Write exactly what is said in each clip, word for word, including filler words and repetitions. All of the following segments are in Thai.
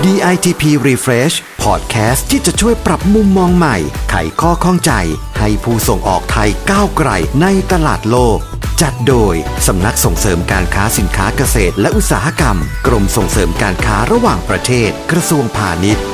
ดี ไอ ที พี Refresh Podcast ที่จะช่วยปรับมุมมองใหม่ไขข้อข้องใจให้ผู้ส่งออกไทยก้าวไกลในตลาดโลกจัดโดยสำนักส่งเสริมการค้าสินค้าเกษตรและอุตสาหกรรมกรมส่งเสริมการค้าระหว่างประเทศกระทรวงพาณิชย์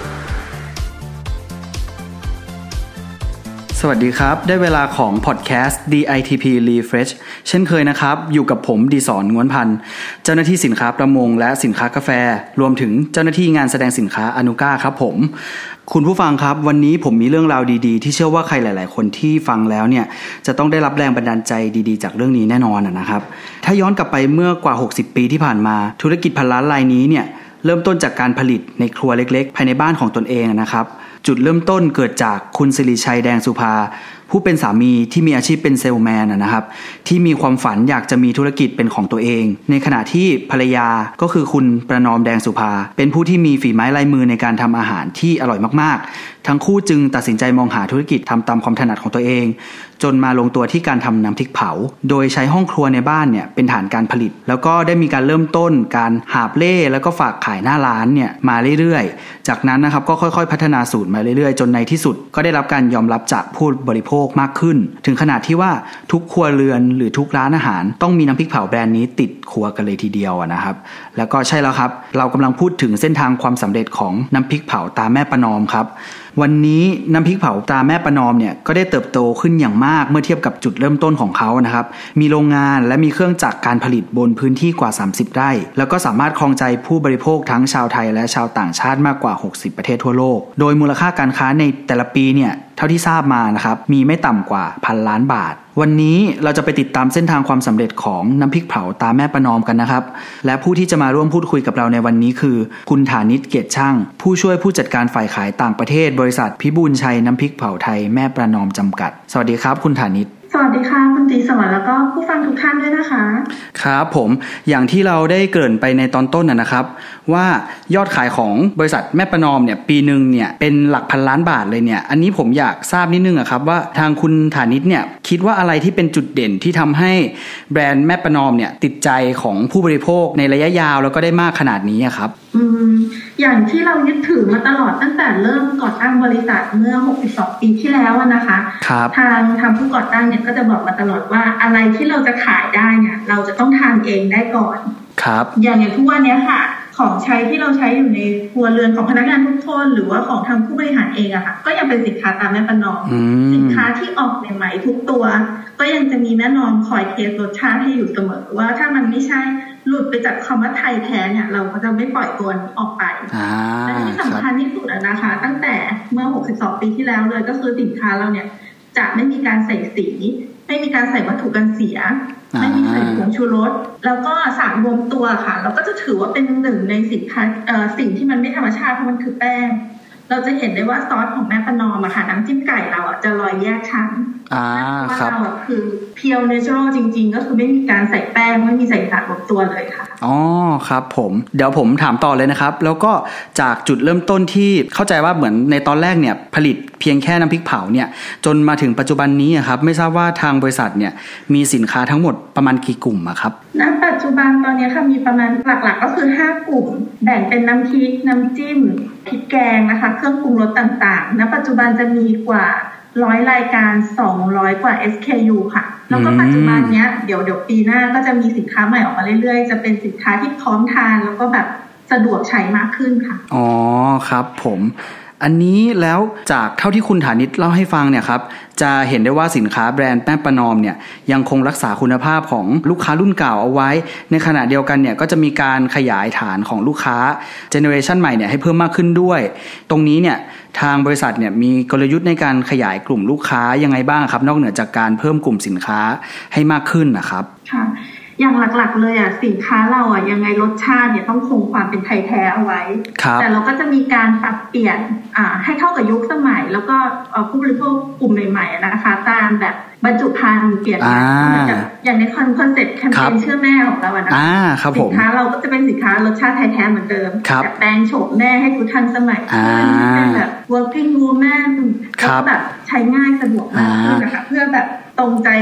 สวัสดีครับได้เวลาของพอดแคสต์ ดี ไอ ที พี Refresh เช่นเคยนะครับอยู่กับผมดิศร ง้วนพันธ์เจ้าหน้าที่สินค้าประมงและสินค้ากาแฟรวมถึงเจ้าหน้าที่งานแสดงสินค้าอนุก้าครับผมคุณผู้ฟังครับวันนี้ผมมีเรื่องราวดีๆที่เชื่อว่าใครหลายๆคนที่ฟังแล้วเนี่ยจะต้องได้รับแรงบันดาลใจดีๆจากเรื่องนี้แน่นอนนะครับถ้าย้อนกลับไปเมื่อกว่าหกสิบปีที่ผ่านมาธุรกิจพันล้านรายนี้เนี่ยเริ่มต้นจากการผลิตในครัวเล็กๆภายในบ้านของตนเองนะครับจุดเริ่มต้นเกิดจากคุณศิริชัยแดงสุภาผู้เป็นสามีที่มีอาชีพเป็นเซลแมนนะครับที่มีความฝันอยากจะมีธุรกิจเป็นของตัวเองในขณะที่ภรรยาก็คือคุณประนอมแดงสุภาเป็นผู้ที่มีฝีไม้ลายมือในการทำอาหารที่อร่อยมากๆทั้งคู่จึงตัดสินใจมองหาธุรกิจทำตามความถนัดของตัวเองจนมาลงตัวที่การทำน้ำพริกเผาโดยใช้ห้องครัวในบ้านเนี่ยเป็นฐานการผลิตแล้วก็ได้มีการเริ่มต้นการหาบเล่แล้วก็ฝากขายหน้าร้านเนี่ยมาเรื่อยๆจากนั้นนะครับก็ค่อยๆพัฒนาสูตรมาเรื่อยๆจนในที่สุดก็ได้รับการยอมรับจากผู้บริโภคมากขึ้นถึงขนาดที่ว่าทุกครัวเรือนหรือทุกร้านอาหารต้องมีน้ำพริกเผาแบรนด์นี้ติดครัวกันเลยทีเดียวนะครับแล้วก็ใช่แล้วครับเรากำลังพูดถึงเส้นทางความสำเร็จของน้ำพริกเผาตาแม่ประนอมครับวันนี้น้ำพริกเผาตาแม่ประนอมเนี่ยก็ได้เติบโตขึ้นอย่างมากเมื่อเทียบกับจุดเริ่มต้นของเขานะครับมีโรงงานและมีเครื่องจักรการผลิตบนพื้นที่กว่าสามสิบไร่แล้วก็สามารถครองใจผู้บริโภคทั้งชาวไทยและชาวต่างชาติมากกว่าหกสิบประเทศทั่วโลกโดยมูลค่าการค้าในแต่ละปีเนี่ยเท่าที่ทราบมานะครับมีไม่ต่ำกว่าพันล้านบาทวันนี้เราจะไปติดตามเส้นทางความสำเร็จของน้ำพริกเผาตาแม่ประนอมกันนะครับและผู้ที่จะมาร่วมพูดคุยกับเราในวันนี้คือคุณฐานิช เกียรติช่างผู้ช่วยผู้จัดการฝ่ายขายต่างประเทศบริษัทพิบูลชัยน้ำพริกเผาไทยแม่ประนอมจำกัดสวัสดีครับคุณฐานิชสวัสดีค่ะคุณตีสวัสดิ์แล้วก็ผู้ฟังทุกท่านด้วยนะคะครับผมอย่างที่เราได้เกริ่นไปในตอนต้นนะครับว่ายอดขายของบริษัทแม่ประนอมเนี่ยปีนึงเนี่ยเป็นหลักพันล้านบาทเลยเนี่ยอันนี้ผมอยากทราบนิดนึงอะครับว่าทางคุณฐานิชเนี่ยคิดว่าอะไรที่เป็นจุดเด่นที่ทำให้แบรนด์แม่ประนอมเนี่ยติดใจของผู้บริโภคในระยะยาวแล้วก็ได้มากขนาดนี้อะครับอืมอย่างที่เรายึดถือมาตลอดตั้งแต่เริ่มก่อตั้งบริษัทเมื่อหกสิบสองปีที่แล้วนะคะทางทางผู้ก่อตั้งเนี่ยก็จะบอกมาตลอดว่าอะไรที่เราจะขายได้เนี่ยเราจะต้องทานเองได้ก่อนครับอย่างอย่างทุกวันนี้ค่ะของใช้ที่เราใช้อยู่ในครัวเรือนของพนักงานทุกคนหรือว่าของทางผู้บริหารเองอะค่ะก็ยังเป็นสินค้าตามแม่ประนอมสินค้าที่ออกใหม่ๆทุกตัวก็ยังจะมีแม่นอมคอยเทสรสชาติให้อยู่เสมอว่าถ้ามันไม่ใช่หลุดไปจากคำว่าไทยแท้เนี่ยเราก็จะไม่ปล่อยตัวนี้ออกไปและที่สำคัญที่สุดนะคะตั้งแต่เมื่อหกสิบสองปีที่แล้วเลยก็คือสินค้าเราเนี่ยจะไม่มีการใส่สีไม่มีการใส่วัตถุกันเสียไม่มีใส่ผงชูรสแล้วก็สารรวมตัวค่ะเราก็จะถือว่าเป็นหนึ่งในสินค้าเอ่อสิ่งที่มันไม่ธรรมชาติเพราะมันคือแป้งเราจะเห็นได้ว่าซอสของแม่ประนอมอะค่ะน้ำจิ้มไก่เราอะจะลอยแยกชั้นอ่าครับเราอะคือเพียวเนเชอรัลจริงๆก็คือไม่มีการใส่แป้งไม่มีใส่สารรวมตัวเลยค่ะอ๋อครับผมเดี๋ยวผมถามต่อเลยนะครับแล้วก็จากจุดเริ่มต้นที่เข้าใจว่าเหมือนในตอนแรกเนี่ยผลิตเพียงแค่น้ำพริกเผาเนี่ยจนมาถึงปัจจุบันนี้ครับไม่ทราบว่าทางบริษัทเนี่ยมีสินค้าทั้งหมดประมาณกี่กลุ่มอะครับณปัจจุบันตอนนี้ค่ะมีประมาณหลักๆก็คือห้ากลุ่มแบ่งเป็นน้ำพริกน้ำจิ้มพริกแกงนะคะเครื่องปรุงรสต่างๆณปัจจุบันจะมีกว่าร้อยรายการสองร้อยกว่า เอส เค ยู ค่ะแล้วก็ปัจจุบันเนี้ยเดี๋ยวเดี๋ยวปีหน้าก็จะมีสินค้าใหม่ออกมาเรื่อยๆจะเป็นสินค้าที่พร้อมทานแล้วก็แบบสะดวกใช้มากขึ้นค่ะอ๋อครับผมอันนี้แล้วจากเท่าที่คุณฐานิชเล่าให้ฟังเนี่ยครับจะเห็นได้ว่าสินค้าแบรนด์แม่ประนอมเนี่ยยังคงรักษาคุณภาพของลูกค้ารุ่นเก่าเอาไว้ในขณะเดียวกันเนี่ยก็จะมีการขยายฐานของลูกค้าเจเนอเรชันใหม่เนี่ยให้เพิ่มมากขึ้นด้วยตรงนี้เนี่ยทางบริษัทเนี่ยมีกลยุทธ์ในการขยายกลุ่มลูกค้ายังไงบ้างครับนอกเหนือจากการเพิ่มกลุ่มสินค้าให้มากขึ้นนะครับค่ะอย่างหลักๆเลยอ่ะสินค้าเราอ่ะยังไงรสชาติเนี่ยต้องคงความเป็นไทยแท้เอาไว้แต่เราก็จะมีการปรับเปลี่ยนอ่าให้เข้ากับยุคสมัยแล้วก็ผู้บริโภคกลุ่มใหม่ๆนะคะตามแบบบรรจุภัณฑ์เปลี่ยนอย่างในคอนเซ็ปต์แคมเปญเชื่อแม่ของเราอะนะคะสินค้าเราก็จะเป็นสินค้ารสชาติไทยแท้เหมือนเดิมแต่แปลงโฉมแม่ให้ดูทันสมัยเป็นแบบ working woman แล้วก็แบบใช้ง่ายสะดวกมากขึ้นนะคะเพื่อแบบตรงใจกับ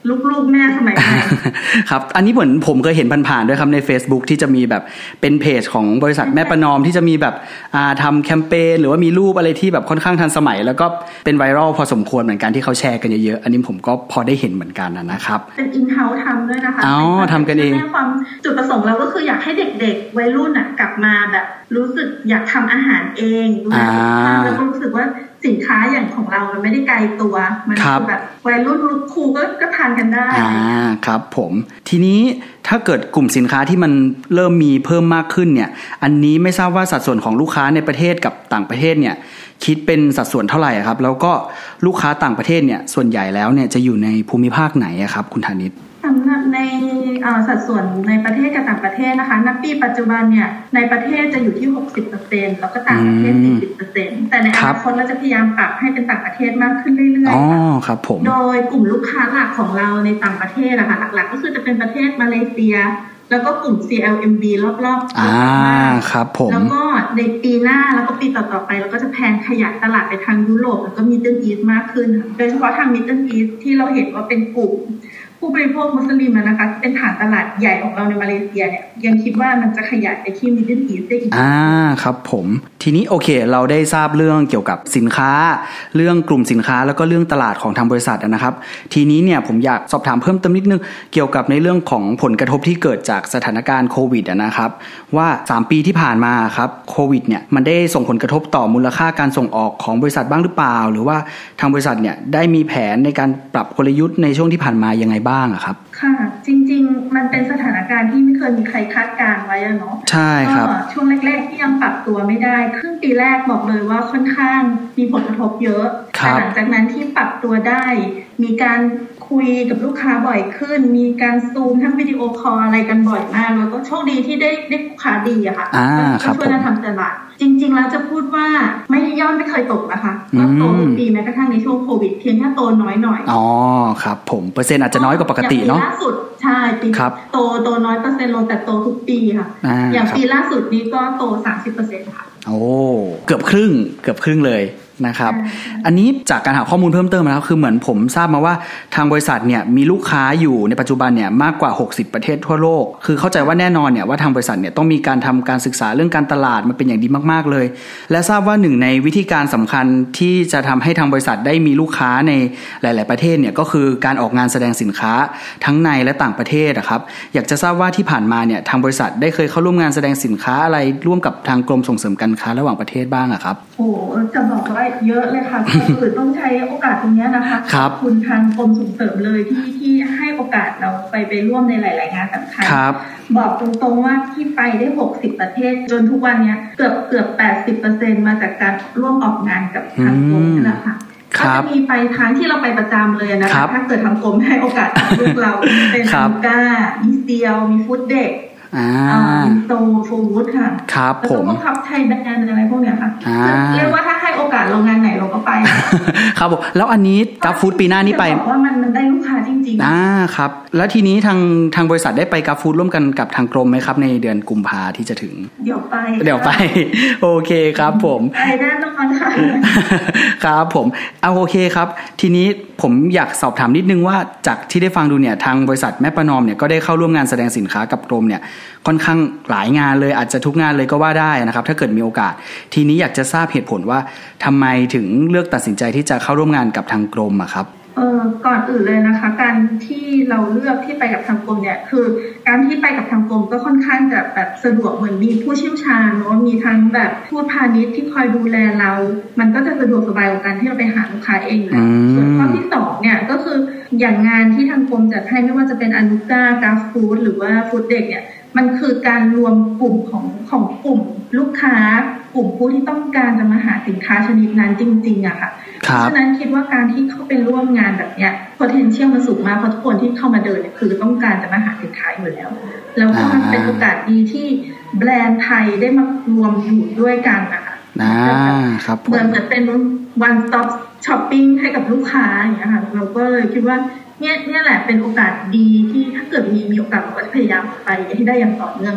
ลูกๆแม่สมัยใหม่ครับอันนี้เหมือนผมเคยเห็นผ่านๆด้วยครับใน Facebook ที่จะมีแบบเป็นเพจของบริษัทแม่ประนอมที่จะมีแบบอ่าทำแคมเปญหรือว่ามีรูปอะไรที่แบบค่อนข้างทันสมัยแล้วก็เป็นไวรัลพอสมควรเหมือนกันที่เขาแชร์กันเยอะๆอันนี้ผมก็พอได้เห็นเหมือนกันนะครับเป็นอินเฮ้าส์ทำด้วยนะคะอ๋อทำกันเองความจุดประสงค์เราก็คืออยากให้เด็กๆวัยรุ่นอ่ะกลับมาแบบรู้สึกอยากทำอาหารเองดูแลสุขภาพแล้วก็รู้สึกว่าสินค้าอย่างของเรามันไม่ได้ไกลตัวมันคือแบบวัยรุ่นลูกครูก็ก็ทานกันได้อ่าครับผมทีนี้ถ้าเกิดกลุ่มสินค้าที่มันเริ่มมีเพิ่มมากขึ้นเนี่ยอันนี้ไม่ทราบว่าสัดส่วนของลูกค้าในประเทศกับต่างประเทศเนี่ยคิดเป็นสัดส่วนเท่าไหร่ครับแล้วก็ลูกค้าต่างประเทศเนี่ยส่วนใหญ่แล้วเนี่ยจะอยู่ในภูมิภาคไหนครับคุณธนิตสำหรับในสัดส่วนในประเทศกับต่างประเทศนะคะณปีปัจจุบันเนี่ยในประเทศจะอยู่ที่ หกสิบเปอร์เซ็นต์ แล้วก็ต่างประเทศ สี่สิบเปอร์เซ็นต์ แต่ในอนาคตเราจะพยายามปรับให้เป็นต่างประเทศมากขึ้นเรื่อยๆอ๋อครับผมโดยกลุ่มลูกค้าหลักของเราในต่างประเทศนะคะหลักๆก็คือจะเป็นประเทศมาเลเซียแล้วก็กลุ่ม ซี แอล เอ็ม บี รอบๆอ่าครับผมแล้วก็ในปีหน้าแล้วก็ปีต่อๆไปเราก็จะแพนขยายตลาดไปทางยุโรปแล้วก็มิดเดิลอีสต์มากขึ้นโดยเฉพาะทางมิดเดิลอีสต์ที่เราเห็นว่าเป็นกลุ่มผู้บริโภคมุสลิมนะคะเป็นฐานตลาดใหญ่ของเราในมาเลเซียเนี่ยยังคิดว่ามันจะขยายไปที่มิดเดิลอีสต์ได้อีกอ่าครับผมทีนี้โอเคเราได้ทราบเรื่องเกี่ยวกับสินค้าเรื่องกลุ่มสินค้าแล้วก็เรื่องตลาดของทางบริษัทนะครับทีนี้เนี่ยผมอยากสอบถามเพิ่มเติมนิดนึงเกี่ยวกับในเรื่องของผลกระทบที่เกิดจากสถานการณ์โควิดนะครับว่าสามปีที่ผ่านมาครับโควิดเนี่ยมันได้ส่งผลกระทบต่อมูลค่าการส่งออกของบริษัทบ้างหรือเปล่าหรือว่าทางบริษัทเนี่ยได้มีแผนในการปรับกลยุทธ์ในช่วงที่ผ่านมายังไงบ้างครับค่ะจริงๆมันเป็นสถานการณ์ที่ไม่เคยมีใครคาดการณ์ไว้อะเนาะใช่ครับช่วงแรกๆที่ยังปรับตัวไม่ได้ครึ่งปีแรกบอกเลยว่าค่อนข้างมีผลกระทบเยอะแต่หลังจากนั้นที่ปรับตัวได้มีการคุยกับลูกค้าบ่อยขึ้นมีการซูมทั้งวิดีโอคอลอะไรกันบ่อยมากแล้วก็โชคดีที่ได้ได้ลูกค้าดีอะค่ะก็ช่วยเราทำตลาดจริงๆแล้วจะพูดว่าไม่ยอดไม่เคยตกนะคะก็โตทุกปีแม้กระทั่งในช่วงโควิดเพียงแค่โตน้อยหน่อยอ๋อครับผมเปอร์เซ็นต์อาจจะน้อยกว่าปกติเนาะอย่างปีล่าสุดใช่ปีโตโตน้อยเปอร์เซ็นต์ลงแต่โตทุกปีค่ะอย่างปีล่าสุดนี้ก็โต สามสิบเปอร์เซ็นต์ ค่ะโอ้เกือบครึ่งเกือบครึ่งเลยนะครับอันนี้จากการหาข้อมูลเพิ่มเติมนะครับคือเหมือนผมทราบมาว่าทางบริษัทเนี่ยมีลูกค้าอยู่ในปัจจุบันเนี่ยมากกว่าหกสิบประเทศทั่วโลกคือเข้าใจว่าแน่นอนเนี่ยว่าทางบริษัทเนี่ยต้องมีการทำการศึกษาเรื่องการตลาดมาเป็นอย่างดีมากๆเลยและทราบว่าหนึ่งในวิธีการสำคัญที่จะทำให้ทางบริษัทได้มีลูกค้าในหลายๆประเทศเนี่ยก็คือการออกงานแสดงสินค้าทั้งในและต่างประเทศนะครับอยากจะทราบว่าที่ผ่านมาเนี่ยทางบริษัทได้เคยเข้าร่วมงานแสดงสินค้าอะไรร่วมกับทางกรมส่งเสริมการค้าระหว่างประเทศบ้างอะครับโอ้จะบอกว่าเยอะเลยค่ะคือต้องใช้โอกาสตรงนี้นะคะขอบคุณทางกรมส่งเสริมเลยที่ที่ให้โอกาสเราไปไปร่วมในหลายๆงานสำคัญบอกตรงๆว่าที่ไปได้หกสิบประเทศจนทุกวันนี้เกือบเกือบ แปดสิบเปอร์เซ็นต์ มาจากการร่วมออกงานกับทางกรมนี่แหละค่ะก็จะมีไปทางที่เราไปประจำเลยนะคะถ้าเกิดทางกรมให้โอกาสลูกเราเป็นอัลก้ามีเซียวมีฟู้ดเด็กอ่าโตฟูดค่ะครับผมแล้วก็คับไทยแบรนด์อะไรพวกเนี้ยค่ะเรียกว่าถ้าให้โอกาสโรงงานไหนเราก็ไปครับผมแล้วอันนี้กัฟฟู้ดปีหน้านี้ไปบอกว่ามันมันได้ลูกค้าจริงๆอ่าครับแล้วทีนี้ทางทางบริษัทได้ไปกัฟฟู้ดร่วมกันกับทางกรมไหมครับในเดือนกุมภาที่จะถึงเดี๋ยวไปเดี๋ยวไปโอเคครับผมไปแน่นอนค่ะครับผมเอาโอเคครับทีนี้ผมอยากสอบถามนิดนึงว่าจากที่ได้ฟังดูเนี่ยทางบริษัทแม่ประนอมเนี่ยก็ได้เข้าร่วมงานแสดงสินค้ากับกรมเนี่ยค่อนข้างหลายงานเลยอาจจะทุกงานเลยก็ว่าได้นะครับถ้าเกิดมีโอกาสทีนี้อยากจะทราบเหตุผลว่าทำไมถึงเลือกตัดสินใจที่จะเข้าร่วมงานกับทางกรมอะครับเออก่อนอื่นเลยนะคะการที่เราเลือกที่ไปกับทางกรมเนี่ยคือการที่ไปกับทางกรมก็ค่อนข้างจะแบบสะดวกเหมือนมีผู้เชี่ยวชาญเนาะมีทั้งแบบผู้พาณิชย์ที่คอยดูแลเรามันก็จะสะดวกสบายกว่าการที่เราไปหาลูกค้าเองนะส่วนข้อที่สองเนี่ยก็คืออย่างงานที่ทางกรมจัดให้ไม่ว่าจะเป็นอนุก้ากราฟฟู้ดหรือว่าฟู้ดเด็กเนี่ยมันคือการรวมกลุ่มของของกลุ่มลูกค้ากลุ่มผู้ที่ต้องการจะมาหาสินค้าชนิดนั้นจริงๆอะค่ะเพราะฉะนั้นคิดว่าการที่เข้าไปร่วมงานแบบเนี้ย potential มันสูงมากเพราะทุกคนที่เข้ามาเดินเนี่ยคือต้องการจะมาหาสินค้าอยู่แล้วแล้วก็มันเป็นโอกาสดีที่แบรนด์ไทยได้มารวมอยู่ด้วยกันนะคะเหมือนเหมือนเป็น one stop shopping ให้กับลูกค้าอย่างเงี้ยค่ะเราก็เลยคิดว่าเนี่ยเนี่ยแหละเป็นโอกาสดีที่ถ้าเกิดมีมีโอกาสเราก็จะพยายามไปให้ได้อย่างต่อเนื่องเลยค่ะ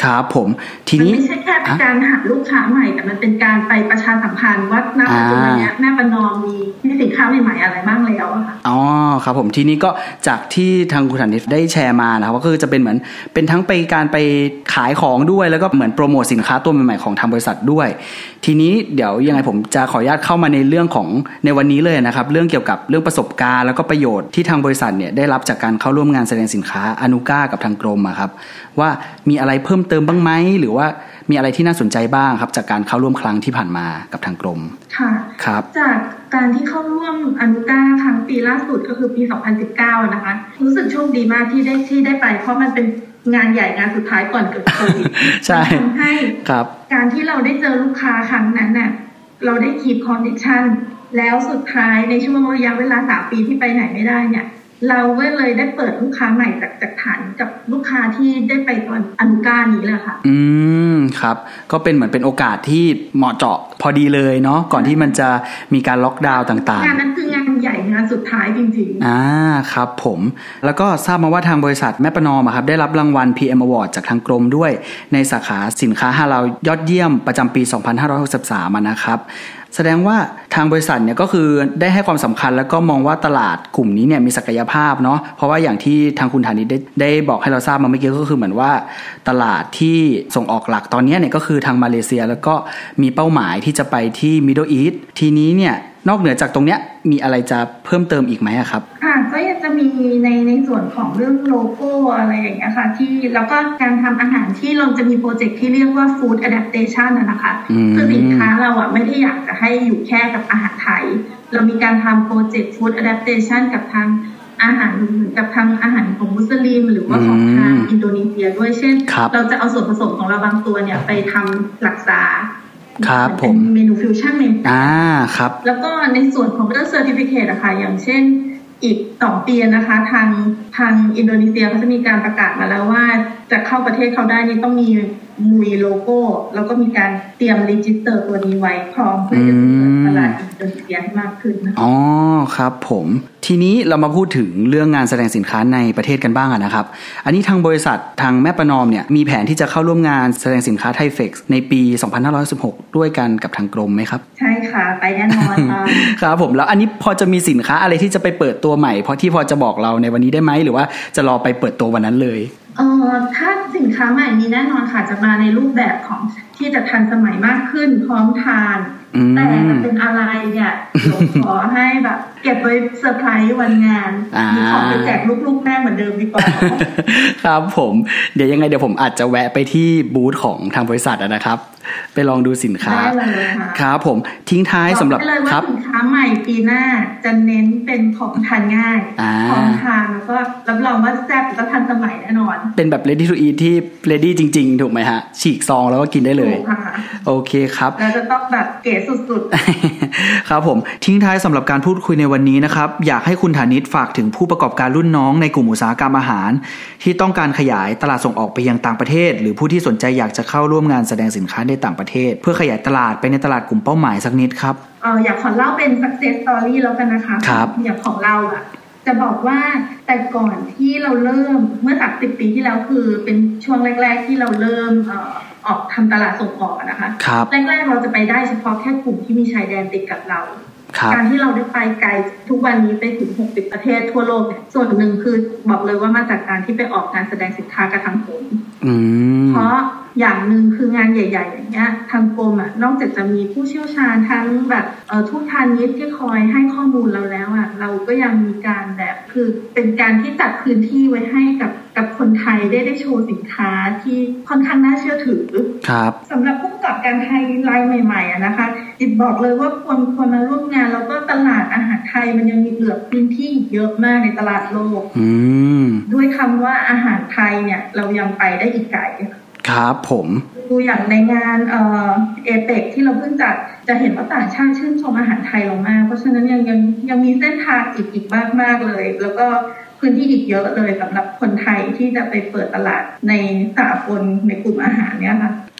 ครับผมทีนี้ไม่ใช่แค่เป็นการหาลูกค้าใหม่แต่มันเป็นการไปประชาสัมพันธ์ว่าณปัจจุบันนี้แม่ประนอมมีมีสินค้าใหม่ๆอะไรบ้างแล้วอะค่ะอ๋อครับผมทีนี้ก็จากที่ทางคุณฐานิชได้แชร์มานะครับก็คือจะเป็นเหมือนเป็นทั้งไปการไปขายของด้วยแล้วก็เหมือนโปรโมทสินค้าตัวใหม่ๆของทางบริษัทด้วยทีนี้เดี๋ยวยังไงผมจะขออนุญาตเข้ามาในเรื่องของในวันนี้เลยนะครับเรื่องเกี่ยวกับเรื่องประสบการณ์แล้วก็ประโยชน์ที่ทางบริษัทเนี่ยได้รับจากการเข้าร่วมงานแสดงสินค้าอนุก้ากับทางกรมอะครับว่ามีอะไรเพิ่มเติมบ้างไหมหรือว่ามีอะไรที่น่าสนใจบ้างครับจากการเข้าร่วมครั้งที่ผ่านมากับทางกรมค่ะครับจากการที่เข้าร่วมอนุก้าครั้งปีล่าสุดก็คือปีสองพันสิบเก้านะคะรู้สึกโชคดีมากที่ได้ที่ได้ไปเพราะมันเป็นงานใหญ่งานสุดท้ายก่อนเกิดโควิดใช่ทำให้การที่เราได้เจอลูกค้าครั้งนั้นน่ะเราได้คีปคอนเนคชั่นแล้วสุดท้ายในช่วงระยะเวลาสามปีที่ไปไหนไม่ได้เนี่ยเราก็เลยได้เปิดลูกค้าใหม่จากจากฐานกับลูกค้าที่ได้ไปตอนอนุก้านี้แหละค่ะอืมครับก็เป็นเหมือนเป็นโอกาสที่เหมาะเจาะพอดีเลยเนาะก่อนที่มันจะมีการล็อกดาวน์ต่างๆงานนั้นคืองานใหญ่งานสุดท้ายจริงๆอ่าครับผมแล้วก็ทราบมาว่าทางบริษัทแม่ประนอมครับได้รับรางวัล พี เอ็ม Award จากทางกรมด้วยในสาขาสินค้าฮาลาลยอดเยี่ยมประจำปีสองพันห้าร้อยหกสิบสามนะครับแสดงว่าทางบริษัทเนี่ยก็คือได้ให้ความสำคัญแล้วก็มองว่าตลาดกลุ่มนี้เนี่ยมีศักยภาพเนาะเพราะว่าอย่างที่ทางคุณฐานิชได้ได้บอกให้เราทราบมาเมื่อกี้ก็คือเหมือนว่าตลาดที่ส่งออกหลักตอนนี้เนี่ยก็คือทางมาเลเซียแล้วก็มีเป้าหมายที่จะไปที่ Middle East ทีนี้เนี่ยนอกเหนือจากตรงเนี้ยมีอะไรจะเพิ่มเติมอีกไหมครับค่ะก็ยังจะมีในในส่วนของเรื่องโลโก้อะไรอย่างเงี้ยค่ะที่แล้วก็การทำอาหารที่เราจะมีโปรเจกต์ที่เรียกว่า Food Adaptation นะคะคือสินค้าเราอ่ะไม่ได้อยากจะให้อยู่แค่กับอาหารไทยเรามีการทำโปรเจกต์ Food Adaptation กับทางอาหารกับทางอาหารของมุสลิมหรือว่าของทางอินโดนีเซียด้วยเช่นเราจะเอาส่วนผสมของเราบางตัวเนี่ยไปทำลักษาครับผมเมนูฟิวชั่นเมนูอ่าครับแล้วก็ในส่วนของเรื่องเซอร์ติฟิเคตอะค่ะอย่างเช่นอีกสองปีนะคะทางทางอินโดนีเซียเขาจะมีการประกาศมาแล้วว่าจะเข้าประเทศเขาได้นี่ต้องมีมุยโลโก้แล้วก็มีการเตรียมรีจิสเตอร์ตัวนี้ไว้พร้อมเพื่อจะเปิดตลาดอินโดนีเซียให้มากขึ้นนะคะอ๋อครับผมทีนี้เรามาพูดถึงเรื่องงานแสดงสินค้าในประเทศกันบ้างนะครับอันนี้ทางบริษัททางแม่ประนอมเนี่ยมีแผนที่จะเข้าร่วมงานแสดงสินค้าไทเฟกซ์ในปีสองพันห้าร้อยสิบหกด้วยกันกับทางกรมไหมครับใช่ค่ะไปแน่นอนค่ะครับผมแล้วอันนี้พอจะมีสินค้าอะไรที่จะไปเปิดตัวใหม่เพราะที่พอจะบอกเราในวันนี้ได้ไหมหรือว่าจะรอไปเปิดตัววันนั้นเลยเอ่อถ้าสินค้าใหม่มีแน่นอนค่ะจะมาในรูปแบบของที่จะทันสมัยมากขึ้นพร้อมทานแต่จะเป็นอะไรเนี่ยเดี๋ยวขอให้แบบเก็บไว้เซอร์ไพรส์วันงานมีของไปแจกลูกๆแม่เหมือนเดิมดีกว่าครับผมเดี๋ยวยังไงเดี๋ยวผมอาจจะแวะไปที่บูธของทางบริษัทนะครับไปลองดูสินค้าครับผมทิ้งท้ายสำหรับครับสินค้าใหม่ปีหน้าจะเน้นเป็นของทานง่ายของทานแล้วก็รับรองว่าแซ่บแล้วทันสมัยแน่นอนเป็นแบบ ready to eat ที่ ready จริงๆถูกไหมฮะฉีกซองแล้วก็กินได้เลยโอเคครับแล้วจะต้องแบบเก๋สุดๆครับผมทิ้งท้ายสำหรับการพูดคุยในวันนี้นะครับอยากให้คุณฐานิชฝากถึงผู้ประกอบการรุ่นน้องในกลุ่มอุตสาหกรรมอาหารที่ต้องการขยายตลาดส่งออกไปยังต่างประเทศหรือผู้ที่สนใจอยากจะเข้าร่วมงานแสดงสินค้าในต่างประเทศเพื่อขยายตลาดไปในตลาดกลุ่มเป้าหมายสักนิดครับเอออยากขอเล่าเป็น success story แล้วกันนะคะครับอย่างของเราอะจะบอกว่าแต่ก่อนที่เราเริ่มเมื่อสามสิบปีที่แล้วคือเป็นช่วงแรกๆที่เราเริ่มเอ่อออกทำตลาดส่งออกนะคะแรกๆเราจะไปได้เฉพาะแค่กลุ่มที่มีชายแดนติดกับเราการที่เราได้ไปไกลทุกวันนี้ไปถึงหกสิบประเทศทั่วโลกเนี่ยส่วนหนึ่งคือบอกเลยว่ามาจากการที่ไปออกงานแสดงสินค้ากระทำผลเพราะอย่างหนึ่งคืองานใหญ่ๆอย่างเงี้ยทางกรมอ่ะนอกจากจะมีผู้เชี่ยวชาญทั้งแบบเอ่อทุกพาณิชย์ที่คอยให้ข้อมูลเราแล้วอ่ะเราก็ยังมีการแบบคือเป็นการที่จัดพื้นที่ไว้ให้กับกับคนไทยได้ได้โชว์สินค้าที่ค่อนข้างน่าเชื่อถือครับสำหรับผู้ประกอบการไทยรายใหม่ๆอ่ะนะคะจิตบอกเลยว่าควรควรมาร่วมงานแล้วก็ตลาดอาหารไทยมันยังมีเหลือพื้นที่อีกเยอะมากในตลาดโลกด้วยคำว่าอาหารไทยเนี่ยเรายังไปได้อีกไกลครับผมดูอย่างในงานเอ่อเอเปกที่เราเพิ่งจัดจะเห็นว่าต่างชาติชื่นชมอาหารไทยเรามากเพราะฉะนั้นยังยังยังมีเส้นทางอีกอีกมากมากเลยแล้วก็พื้นที่อีกเยอะเลยสำหรับคนไทยที่จะไปเปิดตลาดในสากลในกลุ่มอาหารเนี้ยค่ะ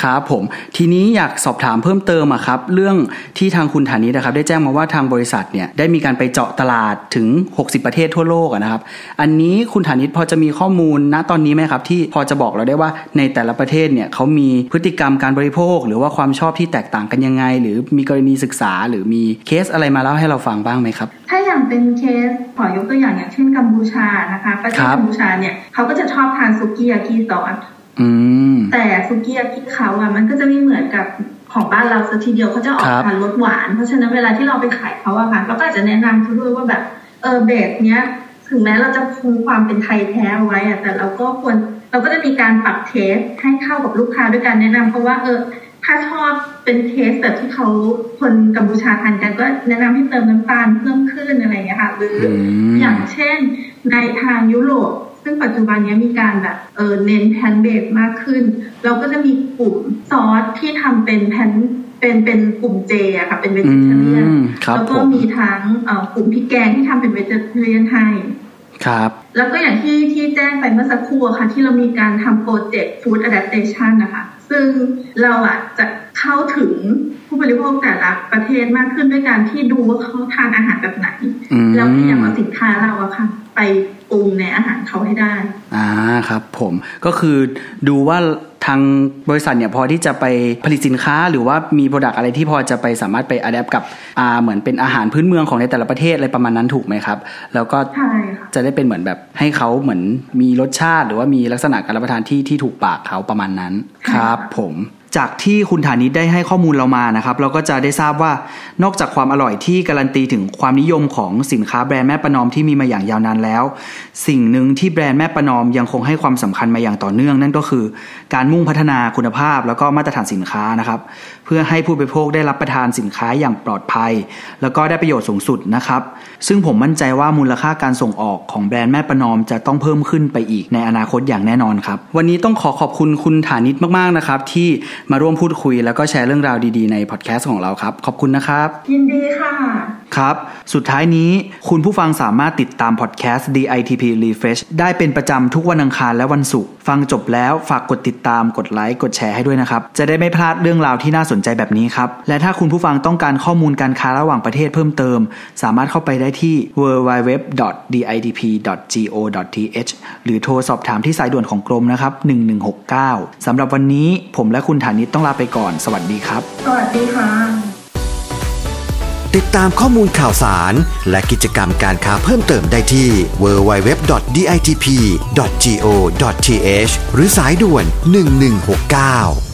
ครับผมทีนี้อยากสอบถามเพิ่มเติมอะครับเรื่องที่ทางคุณฐานิชนะครับได้แจ้งมาว่าทางบริษัทเนี่ยได้มีการไปเจาะตลาดถึงหกสิบประเทศทั่วโลกอะนะครับอันนี้คุณฐานิชพอจะมีข้อมูลณตอนนี้ไหมครับที่พอจะบอกเราได้ว่าในแต่ละประเทศเนี่ยเขามีพฤติกรรมการบริโภคหรือว่าความชอบที่แตกต่างกันยังไงหรือมีกรณีศึกษาหรือมีเคสอะไรมาเล่าให้เราฟังบ้างไหมครับถ้าอย่างเป็นเคสขอยกตัวอย่างอย่างเช่นกัมพูชานะคะประเทศกัมพูชาเนี่ยเขาก็จะชอบทานซุกี้ยากิซอสแต่ซุกี้ยากิเขาอ่ะมันก็จะไม่เหมือนกับของบ้านเราซะทีเดียวเขาจะออกทานรสหวานเพราะฉะนั้นเวลาที่เราไปขายเขาอะค่ะเราก็อาจจะแนะนำเขาด้วยว่าแบบเออเบสเนี้ยถึงแม้เราจะคงความเป็นไทยแท้ไว้อะแต่เราก็ควรเราก็จะมีการปรับเทสให้เข้ากับลูกค้าด้วยการแนะนำเพราะว่าเออถ้าชอบเป็นเทสแบบที่เขาคนกัมพูชาทานกันก็แนะนำให้เติมน้ำตาลเพิ่มขึ้นอะไรอย่างเงี้ยค่ะหรืออย่างเช่นในทางยุโรปซึ่งปัจจุบันนี้มีการแบบเออเน้นแพนเบสมากขึ้นเราก็จะมีกลุ่มซอสที่ทำเป็นแพนเป็นเป็นกลุ่มเจอะค่ะเป็นเวจิเทเรียนแล้วก็มีทั้งเอ่อกลุ่มพริกแกงที่ทำเป็นเวจิเทเรียนให้ครับแล้วก็อย่างที่ที่แจ้งไปเมื่อสักครู่ค่ะที่เรามีการทำโปรเจกต์ Food Adaptation นะคะซึ่งเราอ่ะจะเข้าถึงผู้บริโภคแต่ละประเทศมากขึ้นด้วยการที่ดูว่าเขาทานอาหารแบบไหนแล้วพยายามเอาสินค้าเราอะค่ะไปปรุงในอาหารเขาให้ได้อ่าครับผมก็คือดูว่าทางบริษัทเนี่ยพอที่จะไปผลิตสินค้าหรือว่ามีโปรดักต์อะไรที่พอจะไปสามารถไปอะแดปกับอ่าเหมือนเป็นอาหารพื้นเมืองของในแต่ละประเทศอะไรประมาณนั้นถูกไหมครับแล้วก็จะได้เป็นเหมือนแบบให้เขาเหมือนมีรสชาติหรือว่ามีลักษณะการรับประทานที่ที่ถูกปากเขาประมาณนั้นครับผมจากที่คุณฐานิชได้ให้ข้อมูลเรามานะครับเราก็จะได้ทราบว่านอกจากความอร่อยที่การันตีถึงความนิยมของสินค้าแบรนด์แม่ประนอมที่มีมาอย่างยาวนานแล้วสิ่งหนึ่งที่แบรนด์แม่ประนอมยังคงให้ความสำคัญมาอย่างต่อเนื่องนั่นก็คือการมุ่งพัฒนาคุณภาพแล้วก็มาตรฐานสินค้านะครับเพื่อให้ผู้บริโภคได้รับประทานสินค้าอย่างปลอดภัยแล้วก็ได้ประโยชน์สูงสุดนะครับซึ่งผมมั่นใจว่ามูลค่าการส่งออกของแบรนด์แม่ประนอมจะต้องเพิ่มขึ้นไปอีกในอนาคตอย่างแน่นอนครับวันนี้ต้องขอขอบคุณคุณฐานิชมากๆนะครับที่มาร่วมพูดคุยแล้วก็แชร์เรื่องราวดีๆในพอดแคสต์ของเราครับขอบคุณนะครับยินดีค่ะครับสุดท้ายนี้คุณผู้ฟังสามารถติดตามพอดแคสต์ ดี ไอ ที พี Refresh ได้เป็นประจำทุกวันอังคารและวันศุกร์ฟังจบแล้วฝากกดติดตามกดไลค์กดแชร์ให้ด้วยนะครับจะได้ไม่พลาดเรื่องราวที่น่าสนใจแบบนี้ครับและถ้าคุณผู้ฟังต้องการข้อมูลการค้าระหว่างประเทศเพิ่มเติมสามารถเข้าไปได้ที่ ดับเบิลยู ดับเบิลยู ดับเบิลยู ดอท ดี ไอ ที พี ดอท จี โอ ดอท ที เอช หรือโทรสอบถามที่สายด่วนของกรมนะครับหนึ่งหนึ่งหกเก้าสำหรับวันนี้ผมและคุณฐานิชต้องลาไปก่อนสวัสดีครับสวัสดีค่ะติดตามข้อมูลข่าวสารและกิจกรรมการค้าเพิ่มเติมได้ที่ ดับเบิลยู ดับเบิลยู ดับเบิลยู ดอท ดี ไอ ที พี ดอท จี โอ ดอท ที เอช หรือสายด่วนหนึ่งหนึ่งหกเก้า